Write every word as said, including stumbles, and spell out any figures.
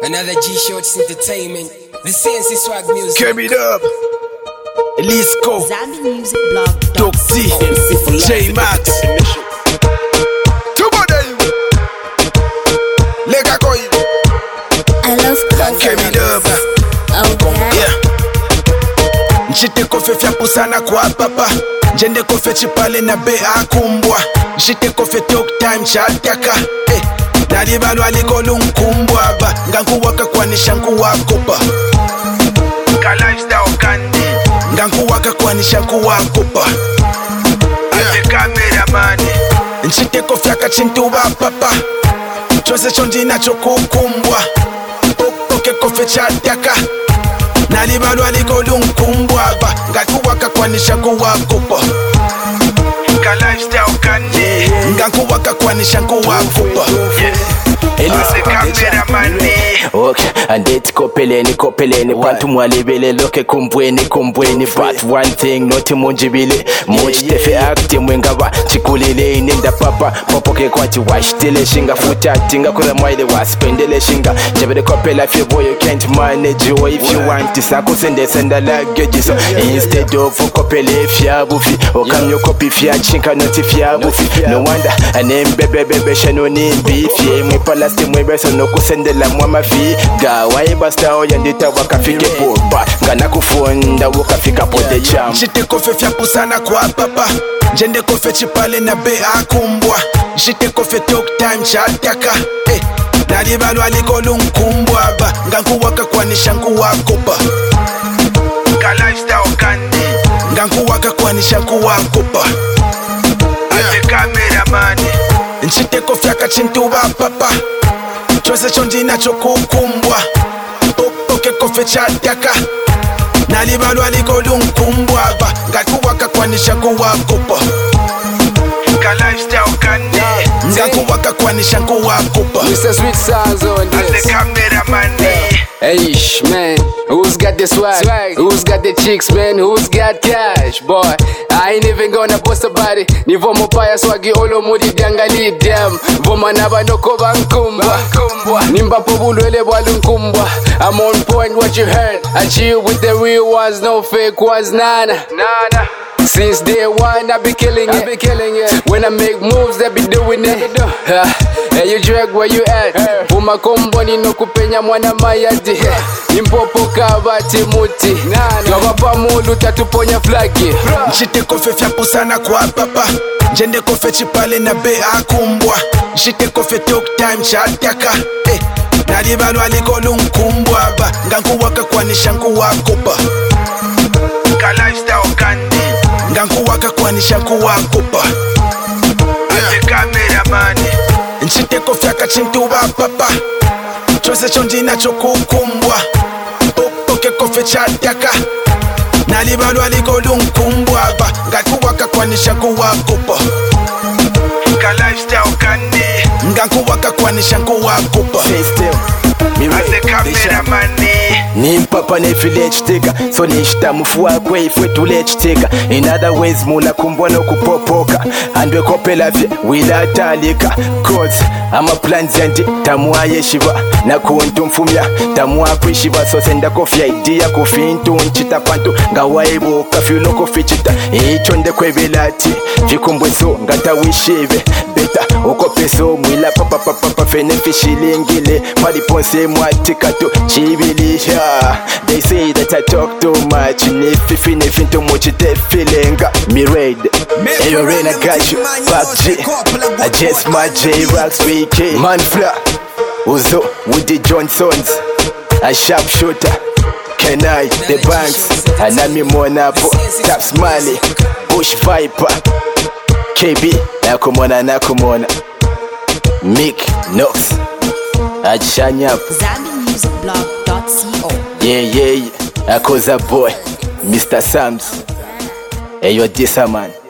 Another G-Shorts Entertainment. The Sensi Swag Music. Carry it up. Elisco. Zambi Music Blog. Doxy. J-Max. Lega koi. I love coffee. Carry it up. Oh yeah. Nshite kofe fya pusana kwa papa. Njende kofe chipale na be akumbwa. Nshite kofe talk time chataka. Eh. Nali balu aliko lunkumbwa ba. Nganku waka kwa nishanku wakopa. Ka lifestyle kandi. Nganku waka kwa nishanku wakopa. Ate cameraman. Nshite kofe akachintu wa papa. Chose chondi na chokukumbwa. Oke kofe chataka. Nali balu aliko lunkumbwa ba. Nganku waka kwa nishanku wakopa. Ka lifestyle kandi. Nganku waka kwa nishanku wakopa. Elise cameraman. Okay, andeti kopeleni kopeleni Pantu mwalibele loke kumbweni kumbweni But one thing noti munjibile Munchitefe akti mwengaba Chikulile ininda papa Popoke kwati washtile shinga Futa tinga kura mwaile waspendele shinga Jabede kopela fye boy you can't manage you if you want Sako sende senda lagage so Instead of kopele fya bufi Okamyo kopi fya chinka noti fya bufi No wonder anembe bebe shano nimbi Fye mwipalasti mwebeso no kusendela mwama fi Gawa ibasta oya ndita wakafike popa Ngana kufunda wakafika pote cham Nshite kofe fya pusana kwa papa Njende kofe chipale na be akumbwa Nshite kofe talk time chataka eh. Nali balu aliko lunkumbwa ba Nganku waka kwa nishanku wakopa Ka lifestyle kandi Nganku waka kwa nishanku wakopa Ate cameraman. Nshite kofe akachintu wa papa Chose chondi na chokukumbwa. Oke kofe chataka. Nali balu aliko lunkumbwa ba. Nganku waka kwa nishanku wakopa. Ka lifestyle kandi. Nganku waka kwa nishanku wakopa. Mister Sweet Sounds on this. Ate cameraman. Hey, man, who's got the swag? swag? Who's got the chicks, man? Who's got cash? Boy, I ain't even gonna post about it. Ni vomo paya swagi olo mudi diangali dem. Voma naba noko bankumbwa. Nimba pobulwele walunkumbwa. I'm on point, what you heard. I chill with the real ones, no fake ones, nana. Nana. Since day one, I be killing it. I be killing it. When I make moves, they be doing it. Uh, hey, you drag where you at? Puma kombo ni no kupenya mwana mayadi. Impopo kabati muti. Gawa pamulu tatuponya flagi. Nshite kofe fya pusana kwa papa. Njende kofe chipale na be akumbwa. Nshite kofe talk time chataka eh. Nali balu aliko lunkumbwa ba. Nganku waka kwa nishanku wakopa. Ka lifestyle kandi. Nganku waka kwa nishanku wakopa. Ate cameraman. Nshite kofe akachintu wa papa. Chose chondi na chokukumbwa. Oke kofe chataka. Nali balu aliko lunkumbwa ba. Nganku waka kwa nishanku wakopa. Ka lifestyle kandi. Nganku waka kwa nishanku wakopa. Stay still. Ate cameraman. Ni mpapa nefile chiteka So nishita mufuwa kwe ifwe tule chiteka In other ways mula kumbwa no kupopoka Andwe kopela vye wila talika Cause ama plans yanti tamuwa yeshiva Na kuntu mfumya tamuwa kwishiva So senda kofya idea kufintu nchita pantu Ngawa ebo kafyuno kofichita Ichonde kwe velati Vikumbwe so ngata wishive Beta ukopeso mwila papa papa papa Fene fishilingile Paliponse mwatikato chibili ya They say that I talk too much. If you if too much, they feeling me raid. Hey, you rain, I got you. Back J. I just my J Rocks V K. Man Fla. Uzo with the Johnsons. A sharp shooter. Can I the banks? Anami Monapo. Taps Mali. Bush Viper. K B. Nakumona Nakumona. Mick Knox. Achanyap. Zambi Music Blog. Yeah, yeah, yeah. Akoza boy, Mister Sams. Hey, you're this man.